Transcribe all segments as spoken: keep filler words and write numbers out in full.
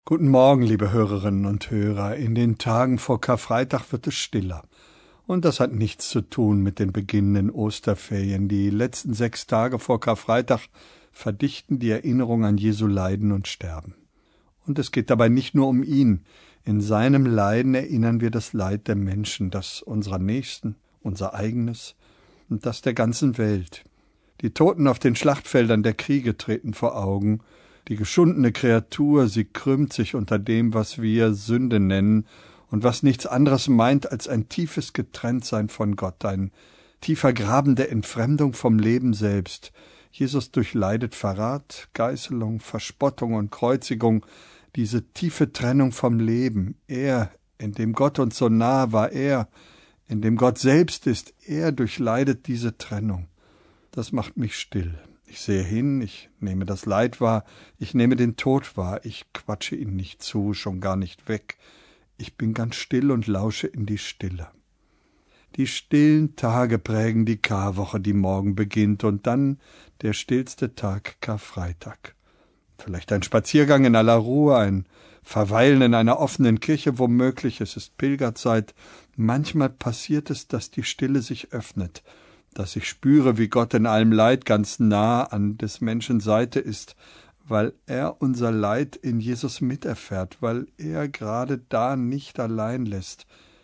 Guten Morgen, liebe Hörerinnen und Hörer. In den Tagen vor Karfreitag wird es stiller. Und das hat nichts zu tun mit den beginnenden Osterferien. Die letzten sechs Tage vor Karfreitag verdichten die Erinnerung an Jesu Leiden und Sterben. Und es geht dabei nicht nur um ihn. In seinem Leiden erinnern wir das Leid der Menschen, das unserer Nächsten, unser eigenes und das der ganzen Welt. Die Toten auf den Schlachtfeldern der Kriege treten vor Augen. Die geschundene Kreatur, sie krümmt sich unter dem, was wir Sünde nennen und was nichts anderes meint als ein tiefes Getrenntsein von Gott, ein tiefer Graben der Entfremdung vom Leben selbst. Jesus durchleidet Verrat, Geißelung, Verspottung und Kreuzigung, diese tiefe Trennung vom Leben. Er, in dem Gott uns so nahe war, er, in dem Gott selbst ist, er durchleidet diese Trennung. Das macht mich still. Ich sehe hin, ich nehme das Leid wahr, ich nehme den Tod wahr, ich quatsche ihn nicht zu, schon gar nicht weg. Ich bin ganz still und lausche in die Stille. Die stillen Tage prägen die Karwoche, die morgen beginnt, und dann der stillste Tag, Karfreitag. Vielleicht ein Spaziergang in aller Ruhe, ein Verweilen in einer offenen Kirche, womöglich, es ist Pilgerzeit. Manchmal passiert es, dass die Stille sich öffnet, dass ich spüre, wie Gott in allem Leid ganz nah an des Menschen Seite ist, weil er unser Leid in Jesus miterfährt, weil er gerade da nicht allein lässt,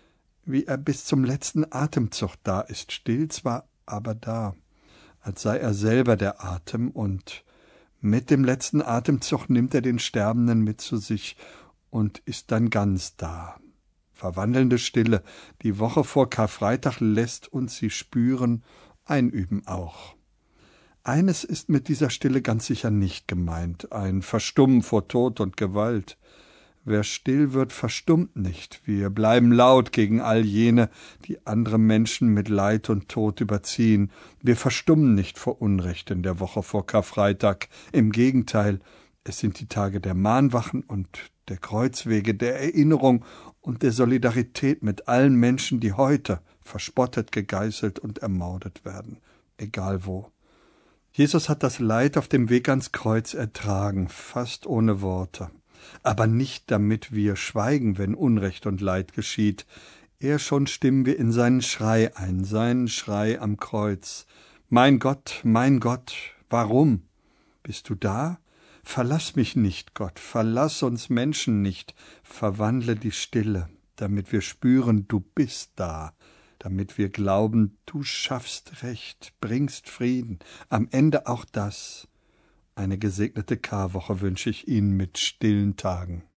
wie er bis zum letzten Atemzug da ist, still zwar, aber da, als sei er selber der Atem, und mit dem letzten Atemzug nimmt er den Sterbenden mit zu sich und ist dann ganz da. Verwandelnde Stille, die Woche vor Karfreitag lässt uns sie spüren, einüben auch. Eines ist mit dieser Stille ganz sicher nicht gemeint, ein Verstummen vor Tod und Gewalt. Wer still wird, verstummt nicht. Wir bleiben laut gegen all jene, die andere Menschen mit Leid und Tod überziehen. Wir verstummen nicht vor Unrecht in der Woche vor Karfreitag. Im Gegenteil, es sind die Tage der Mahnwachen und der Kreuzwege, der Erinnerung und der Solidarität mit allen Menschen, die heute verspottet, gegeißelt und ermordet werden, egal wo. Jesus hat das Leid auf dem Weg ans Kreuz ertragen, fast ohne Worte. Aber nicht, damit wir schweigen, wenn Unrecht und Leid geschieht. Eher schon stimmen wir in seinen Schrei ein, seinen Schrei am Kreuz. Mein Gott, mein Gott, warum? Bist du da? Verlass mich nicht, Gott, verlass uns Menschen nicht, verwandle die Stille, damit wir spüren, du bist da, damit wir glauben, du schaffst Recht, bringst Frieden, am Ende auch das. Eine gesegnete Karwoche wünsche ich Ihnen mit stillen Tagen.